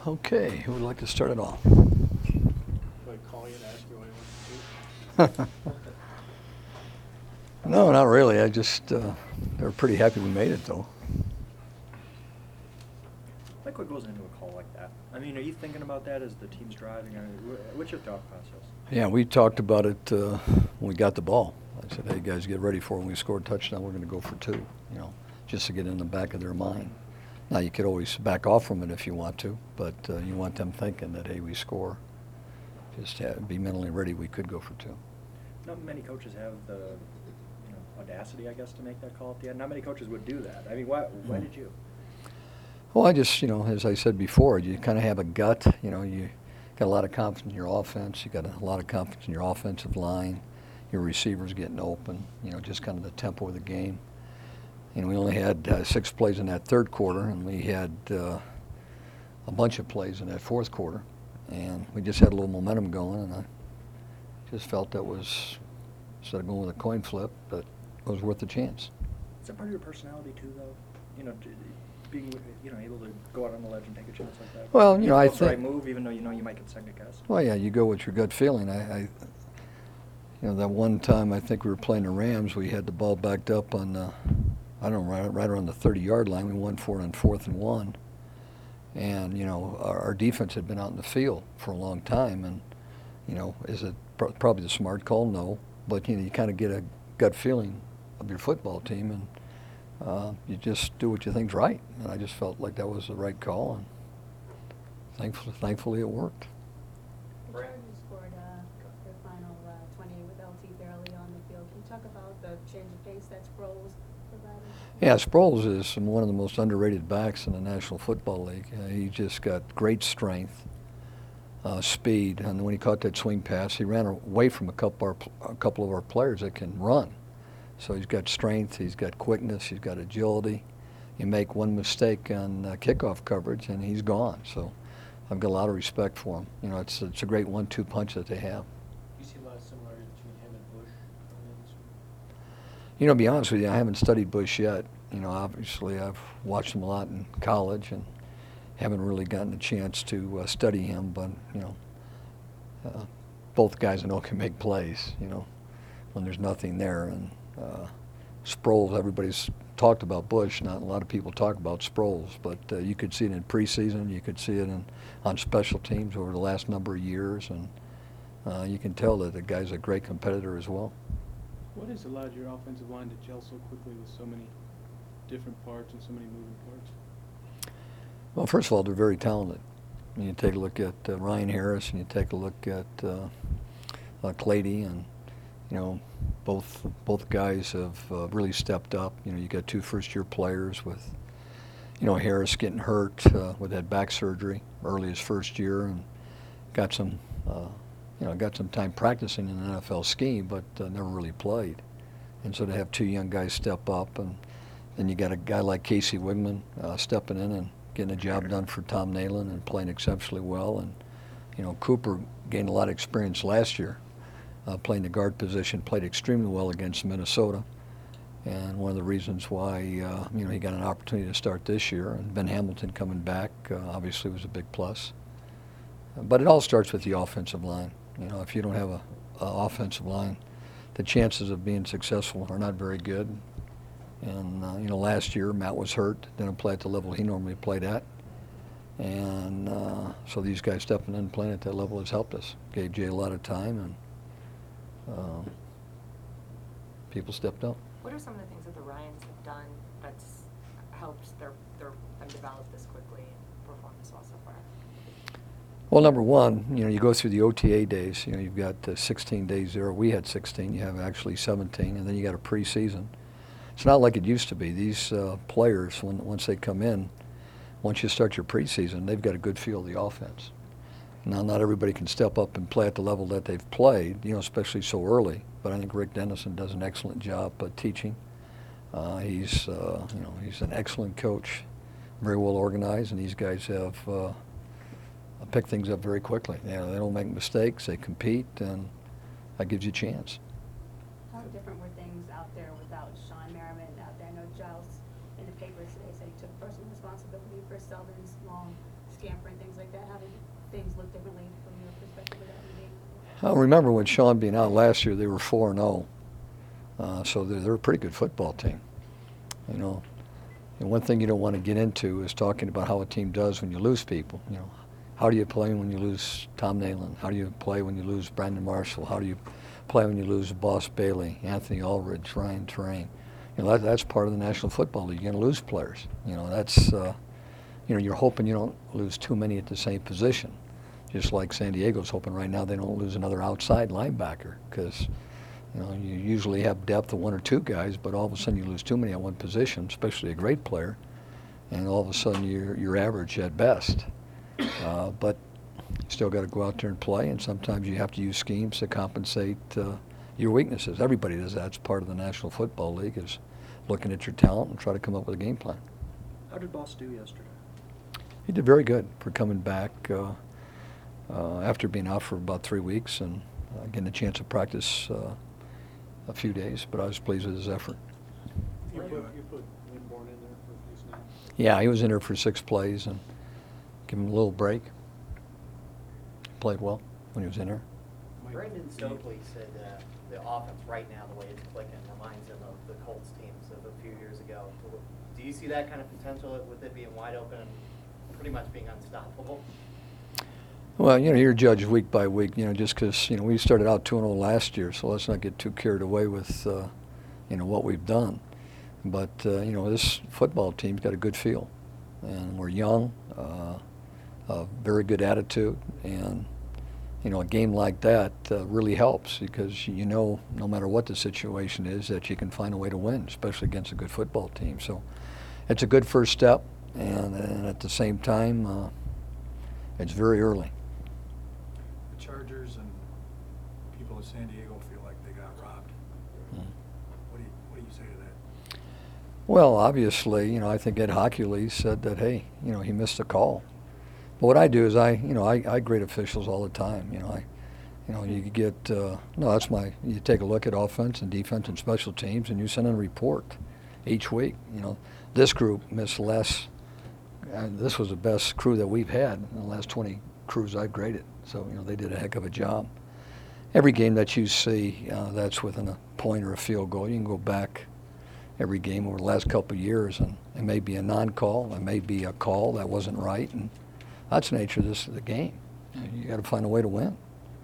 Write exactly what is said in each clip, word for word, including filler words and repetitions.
Okay, who would like to start it off? Do I call you and ask you what you want to do? No, not really. I just, uh, they were pretty happy we made it, though. Like what goes into a call like that? I mean, are you thinking about that as the team's driving? I mean, wh- what's your thought process? Yeah, we talked about it uh, when we got the ball. I said, hey, guys, get ready for it. When we score a touchdown, we're going to go for two, you know, just to get in the back of their mind. Now, you could always back off from it if you want to, but uh, you want them thinking that, hey, we score. Just have, be mentally ready. We could go for two. Not many coaches have the, you know, audacity, I guess, to make that call at the end. Not many coaches would do that. I mean, why, why Hmm. did you? Well, I just, you know, as I said before, you kind of have a gut. You know, you got a lot of confidence in your offense. You got a lot of confidence in your offensive line. Your receivers getting open. You know, just kind of the tempo of the game. And we only had uh, six plays in that third quarter, and we had uh, a bunch of plays in that fourth quarter. And we just had a little momentum going, and I just felt that was, instead of going with a coin flip, that it was worth the chance. Is that part of your personality too, though? You know, d- being, you know, able to go out on the ledge and take a chance like that. Well, you know, I go for the right think- move, even though you know you might get second guessed. Well, yeah, you go with your gut feeling. I, I, you know, that one time I think we were playing the Rams, we had the ball backed up on, the, I don't know, right, right around the thirty-yard line. We won for it on fourth and one. And, you know, our, our defense had been out in the field for a long time. And, you know, is it pr- probably the smart call? No. But, you know, you kind of get a gut feeling of your football team, and uh, you just do what you think's right. And I just felt like that was the right call, and thankfully, thankfully it worked. The Chargers scored uh, their final uh, twenty with L T barely on the field. Can you talk about the change of pace that Sproles provided? Yeah, Sproles is one of the most underrated backs in the National Football League. Uh, he just got great strength, uh, speed, and when he caught that swing pass, he ran away from a couple, our, a couple of our players that can run. So he's got strength, he's got quickness, he's got agility. You make one mistake on uh, kickoff coverage, and he's gone. So I've got a lot of respect for him. You know, it's it's a great one-two punch that they have. Do you see a lot of similarities between him and Bush? coming in this week? You know, to be honest with you, I haven't studied Bush yet. You know, obviously I've watched him a lot in college and haven't really gotten a chance to uh, study him. But, you know, uh, both guys I know can make plays, you know, when there's nothing there. And uh, Sproles, everybody's talked about Bush. Not a lot of people talk about Sproles, but uh, you could see it in preseason. You could see it in, on special teams over the last number of years. And uh, you can tell that the guy's a great competitor as well. What has allowed your offensive line to gel so quickly with so many different parts and so many moving parts? Well, first of all, they're very talented. When you take a look at uh, Ryan Harris and you take a look at uh, uh, Clady, and you know, both both guys have uh, really stepped up. You know, you got two first-year players with, you know, Harris getting hurt uh, with that back surgery early his first year, and got some, uh, you know, got some time practicing in an N F L scheme, but uh, never really played. And so to have two young guys step up, and then you got a guy like Casey Wigman uh, stepping in and getting a job done for Tom Nalen and playing exceptionally well. And, you know, Cooper gained a lot of experience last year uh, playing the guard position, played extremely well against Minnesota. And one of the reasons why, uh, you know, he got an opportunity to start this year. And Ben Hamilton coming back uh, obviously was a big plus. But it all starts with the offensive line. You know, if you don't have a, a offensive line, the chances of being successful are not very good. And, uh, you know, last year Matt was hurt, didn't play at the level he normally played at. And uh, so these guys stepping in and playing at that level has helped us. Gave Jay a lot of time, and uh, people stepped up. What are some of the things that the Ryans have done that's helped their, their them develop this quickly and perform this well so far? Well, number one, you know, you go through the O T A days. You know, you've got uh, sixteen days there. We had sixteen. You have actually seventeen, and then you got a preseason. It's not like it used to be. These uh, players, when once they come in, once you start your preseason, they've got a good feel of the offense. Now, not everybody can step up and play at the level that they've played, you know, especially so early. But I think Rick Dennison does an excellent job uh, teaching. Uh, he's, uh, you know, he's an excellent coach, very well organized, and these guys have uh, picked things up very quickly. You know, they don't make mistakes. They compete, and that gives you a chance. How different were things out there without Sean Merriman out there? I know Giles in the papers today said he took personal responsibility for Selden's long scamper and things like that? How did things look differently from your perspective of that meeting? I remember when Sean being out last year, they were four and oh. Uh, so they're, they're a pretty good football team, you know. And one thing you don't want to get into is talking about how a team does when you lose people. You know, how do you play when you lose Tom Nalen? How do you play when you lose Brandon Marshall? How do you play when you lose Boss Bailey, Anthony Aldridge, Ryan Terrain? You know, that, that's part of the National Football League. You're going to lose players. You know, that's, uh, you know, you're hoping you don't lose too many at the same position. Just like San Diego's hoping right now they don't lose another outside linebacker, because you know you usually have depth of one or two guys, but all of a sudden you lose too many at one position, especially a great player, and all of a sudden you're you're average at best. Uh, but you still got to go out there and play, and sometimes you have to use schemes to compensate uh, your weaknesses. Everybody does that. It's part of the National Football League, is looking at your talent and try to come up with a game plan. How did Boss do yesterday? He did very good for coming back uh, uh, after being out for about three weeks and uh, getting a chance to practice uh, a few days, but I was pleased with his effort. You put, you put Winborn in there for a few snaps. Yeah, he was in there for six plays and give him a little break. Played well when he was in there. Mike, Brandon do you- Stokely said uh, the offense right now, the way it's clicking, reminds him of the Colts teams of a few years ago. Do you see that kind of potential with it being wide open and pretty much being unstoppable? Well, you know, you're judged week by week, you know, just because, you know, we started out two and oh last year, so let's not get too carried away with, uh, you know, what we've done. But, uh, you know, this football team's got a good feel, and we're young, uh, a very good attitude, and, you know, a game like that uh, really helps because you know no matter what the situation is that you can find a way to win, especially against a good football team. So it's a good first step, and, and at the same time, uh, it's very early. The Chargers and people in San Diego feel like they got robbed. Mm. What do you, what do you say to that? Well, obviously, you know, I think Ed Hockley said that, hey, you know, he missed a call. But what I do is I, you know, I, I grade officials all the time. You know, I, you know, you get, uh, no, that's my, you take a look at offense and defense and special teams and you send in a report each week. You know, this group missed less. And this was the best crew that we've had in the last twenty crews I've graded. So, you know, they did a heck of a job. Every game that you see uh, that's within a point or a field goal, you can go back every game over the last couple of years, and it may be a non-call, it may be a call that wasn't right, and that's the nature of this the game. You got to find a way to win.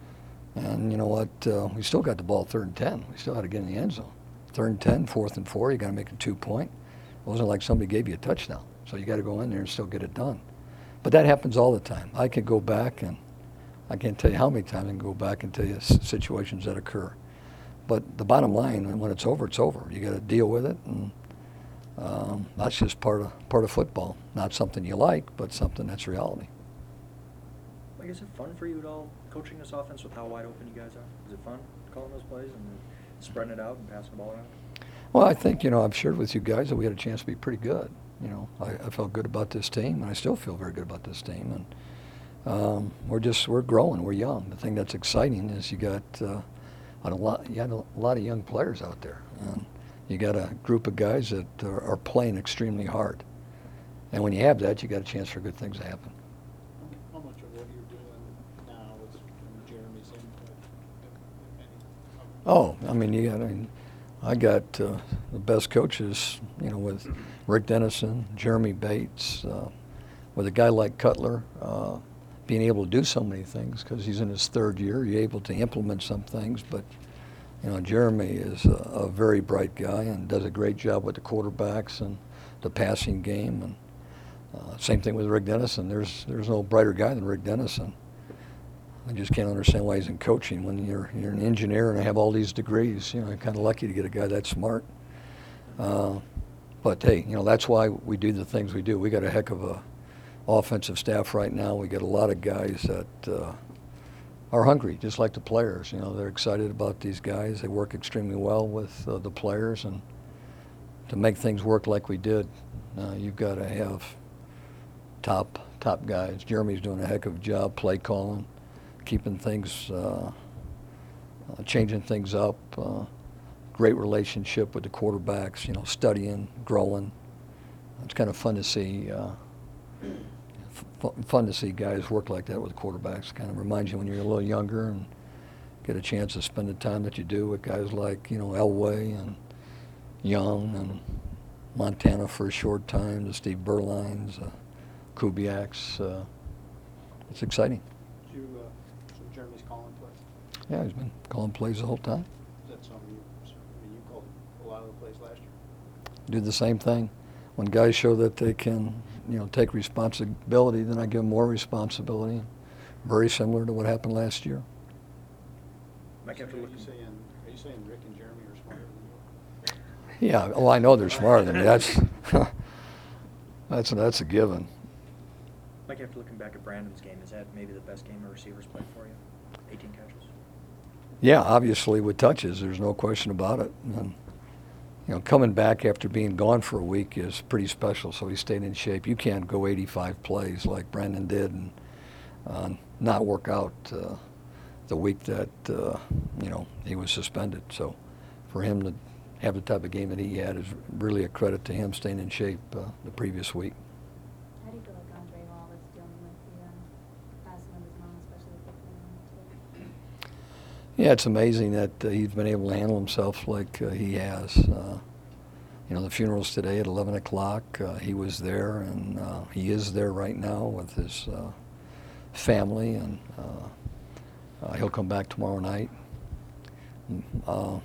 And you know what? Uh, we still got the ball third and ten. We still got to get in the end zone. Third and ten, fourth and four, you got to make a two-point. It wasn't like somebody gave you a touchdown. So you got to go in there and still get it done. But that happens all the time. I could go back, and I can't tell you how many times I can go back and tell you s- situations that occur. But the bottom line, when it's over, it's over. You got to deal with it, and um, that's just part of part of football. Not something you like, but something that's reality. Like, is it fun for you at all coaching this offense with how wide open you guys are? Is it fun calling those plays and spreading it out and passing the ball around? Well, I think, you know, I've shared with you guys that we had a chance to be pretty good. You know, I, I felt good about this team, and I still feel very good about this team. And um, we're just, we're growing, we're young. The thing that's exciting is you got uh, a lot, you got a lot of young players out there. And you got a group of guys that are, are playing extremely hard. And when you have that, you got a chance for good things to happen. How much of what you're doing now is from Jeremy's input, if any? Oh, I mean, you got, I mean, I got uh, the best coaches, you know, with Rick Dennison, Jeremy Bates, uh, with a guy like Cutler, uh, being able to do so many things because he's in his third year. You're able to implement some things, but, you know, Jeremy is a, a very bright guy and does a great job with the quarterbacks and the passing game. And uh, same thing with Rick Dennison. There's there's no brighter guy than Rick Dennison. I just can't understand why he's in coaching when you're you're an engineer and have all these degrees. You know, you're kind of lucky to get a guy that smart. Uh, but hey, you know, that's why we do the things we do. We got a heck of a offensive staff right now. We got a lot of guys that uh, are hungry, just like the players. You know, they're excited about these guys. They work extremely well with uh, the players, and to make things work like we did, uh, you've got to have top top guys. Jeremy's doing a heck of a job play calling, keeping things, uh, uh, changing things up. Uh, great relationship with the quarterbacks. You know, studying, growing. It's kind of fun to see. Uh, f- fu- fun to see guys work like that with quarterbacks. Kind of reminds you when you're a little younger and get a chance to spend the time that you do with guys like, you know, Elway and Young and Montana for a short time, the Steve Berlines, uh, Kubiaks. Uh, it's exciting. You, uh, so Jeremy's calling plays. Yeah, he's been calling plays the whole time. Is that something you, I mean, you called a lot of the plays last year? Do the same thing. When guys show that they can, you know, take responsibility, then I give them more responsibility. Very similar to what happened last year. Might have to Are look. you saying, are you saying Rick and Jeremy are smarter than you? Yeah, oh, I know they're smarter than me. That's that's that's a given. Mike, after looking back at Brandon's game, is that maybe the best game a receiver's played for you? eighteen catches. Yeah, obviously with touches, there's no question about it. And, you know, coming back after being gone for a week is pretty special. So he stayed in shape. You can't go eighty-five plays like Brandon did and uh, not work out uh, the week that uh, you know he was suspended. So for him to have the type of game that he had is really a credit to him staying in shape uh, the previous week. How do you feel like Andre Hall is dealing with the uh, passing of his mom, especially with the family too? Yeah, it's amazing that uh, he's been able to handle himself like uh, he has. Uh, you know, the funeral's today at eleven o'clock. Uh, he was there, and uh, he is there right now with his uh, family, and uh, uh, he'll come back tomorrow night. Uh,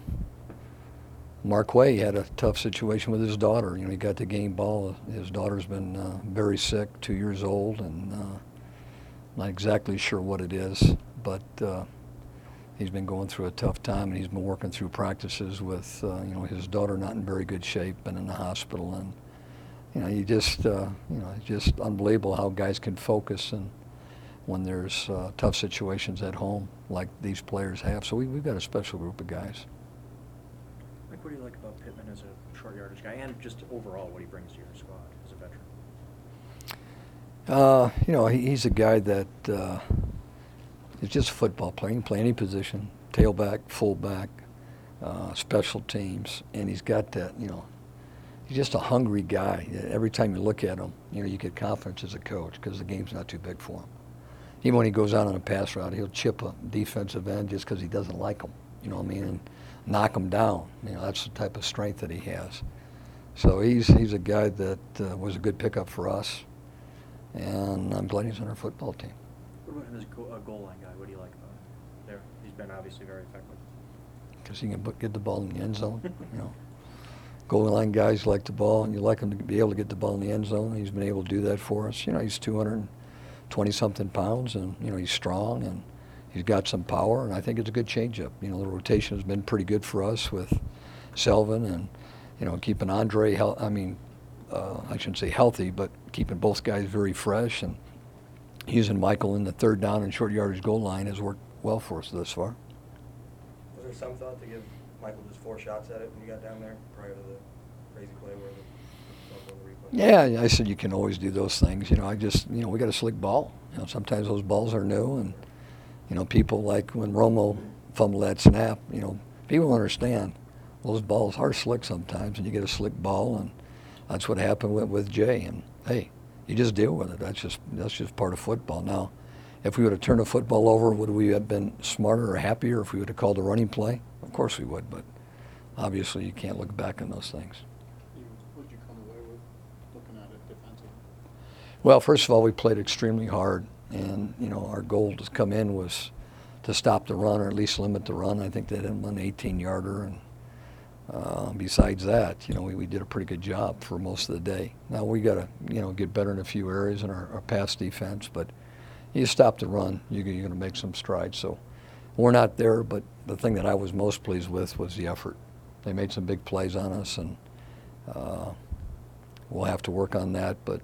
Mark Way had a tough situation with his daughter. You know, he got the game ball. His daughter's been uh, very sick, two years old, and uh, not exactly sure what it is, but uh, he's been going through a tough time, and he's been working through practices with, uh, you know, his daughter not in very good shape and in the hospital. And, you know, you just, uh, you know, it's just unbelievable how guys can focus and when there's uh, tough situations at home like these players have. So we, we've got a special group of guys. Mike, what do you like about Pittman as a short yardage guy, and just overall what he brings to your squad as a veteran? Uh, you know, he, he's a guy that uh, is just a football player. He can play any position, tailback, fullback, uh, special teams, and he's got that, you know, he's just a hungry guy. Every time you look at him, you know, you get confidence as a coach because the game's not too big for him. Even when he goes out on a pass route, he'll chip a defensive end just because he doesn't like him, you know what I mean, and knock him down. You know, that's the type of strength that he has. So he's he's a guy that uh, was a good pickup for us, and I'm glad he's on our football team. What about him as a goal, a goal line guy? What do you like about him there? He's been obviously very effective. Because he can put- get the ball in the end zone, you know. Goal line guys like the ball, and you like him to be able to get the ball in the end zone. He's been able to do that for us. You know, he's two hundred twenty-something pounds, and, you know, he's strong, and he's got some power, and I think it's a good changeup. You know, the rotation has been pretty good for us with Selvin and, you know, keeping Andre, hel- I mean, uh, I shouldn't say healthy, but keeping both guys very fresh, and using Michael in the third down and short yardage goal line has worked well for us thus far. Was there some thought to give Michael just four shots at it when you got down there prior to the crazy play where the Yeah, I said you can always do those things. You know, I just, you know, we got a slick ball. You know, sometimes those balls are new, and, you know, people like when Romo fumbled that snap, you know, people understand those balls are slick sometimes, and you get a slick ball, and that's what happened with, with Jay. And, hey, you just deal with it. That's just that's just part of football. Now, if we would have turned the football over, would we have been smarter or happier if we would have called a running play? Of course we would, but obviously you can't look back on those things. What did you come away with looking at it defensively? Well, first of all, we played extremely hard, and, you know, our goal to come in was to stop the run or at least limit the run. I think they didn't run an eighteen-yarder, and uh, besides that, you know, we, we did a pretty good job for most of the day. Now we got to, you know, get better in a few areas in our, our pass defense, but you stop the run, you, you're going to make some strides. So we're not there, but the thing that I was most pleased with was the effort. They made some big plays on us, and uh, we'll have to work on that, but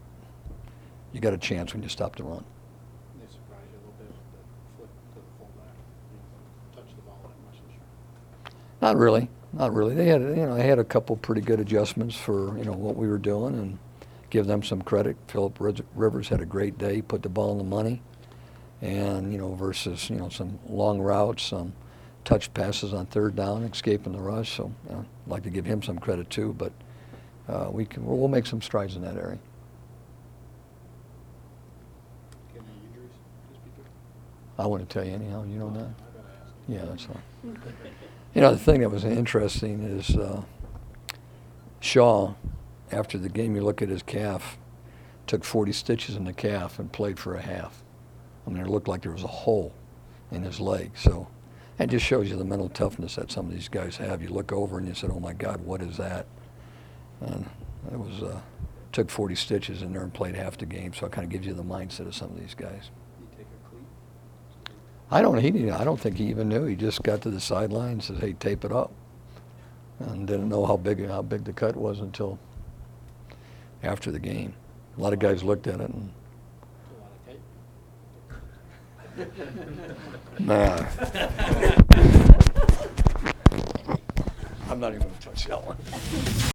you got a chance when you stop the run. They surprised you a little bit with the flip to the fullback. You didn't touch the ball that much this year. Not really, not really. They had, you know, they had a couple pretty good adjustments for, you know, what we were doing, and give them some credit. Philip Rivers had a great day, put the ball in the money, and, you know, versus, you know, some long routes, some touch passes on third down, escaping the rush. So, you know, I'd like to give him some credit too, but uh, we can, we'll make some strides in that area. I wouldn't tell you anyhow. You know that? I gotta ask. Yeah, that's fine. You know, the thing that was interesting is uh, Shaw, after the game, you look at his calf, took forty stitches in the calf and played for a half. I mean, it looked like there was a hole in his leg. So it just shows you the mental toughness that some of these guys have. You look over and you said, oh, my God, what is that? And it was uh, took forty stitches in there and played half the game. So it kind of gives you the mindset of some of these guys. You take a cleat. I don't. He didn't. I don't think he even knew. He just got to the sideline and said, "Hey, tape it up," and didn't know how big how big the cut was until after the game. A lot of guys looked at it and, A lot of tape. nah. I'm not even going to touch that one.